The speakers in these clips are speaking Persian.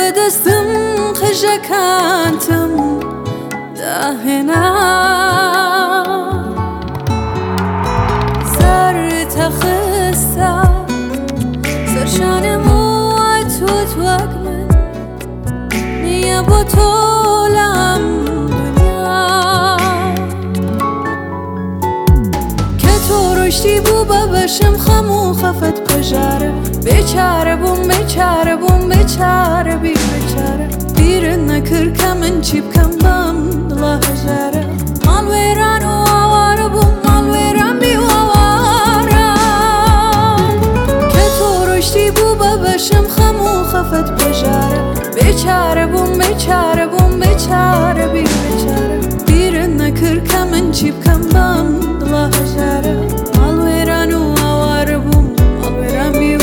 بدستم خجكانتم داهنا زر تخسا سرشانمو توت وقمن نيا بطولم دنیا که تو رشتی بو ببشم خمو خفت بجاره بیچاره بوم بیچاره بوم بیچاره بی بیچاره بیرن نکر کمن چیب کم بام دلا هجاره مال ویران و آواره بوم مال ویران بی آواره که تو رشتی بو ببشم خمو خفت بجاره بیچاره بوم بیچاره بوم بیچاره بی بیچاره بیرن نکر کمن چیب کم بام دلا هجاره مال ویران و آواره بوم مال ویران بی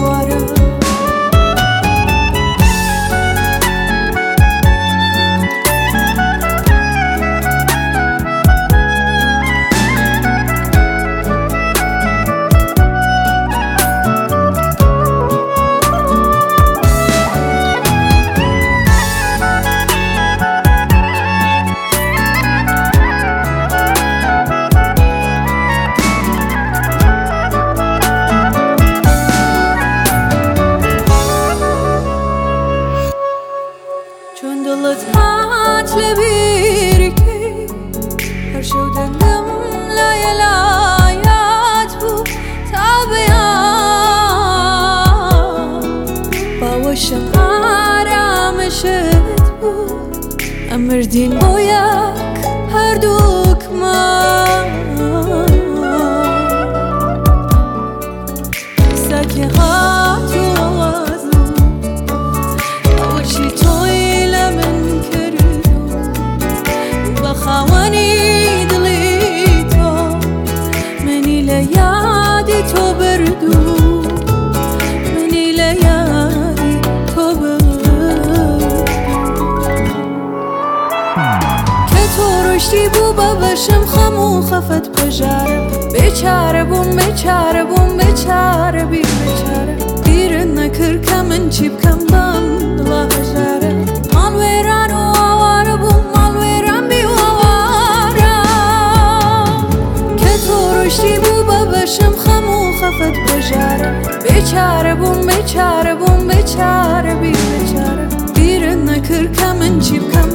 چون دلت هات لبیرکی هر شو دلم لایات بو تا بیان باوشم آرامشت بو امردین بو یک هر دوکمان ساکی هاتو آزو باوشی توی خوانی دلی تو منی لیادی تو بردو منی لیادی تو بردو که تو رشتی بو ببشم خمو خفت بجاره بیچاره بوم بیچاره بوم بیچاره بی بیچاره بیرن نکر کمن چیب کم بام دلا هجاره مال ویران و آواره بوم مال ویران بی رشتی بو ببشم خمو خفت بجاره بیچاره بوم بیچاره بوم بیچاره بی بیچاره بیرن نکر کمن چیب کم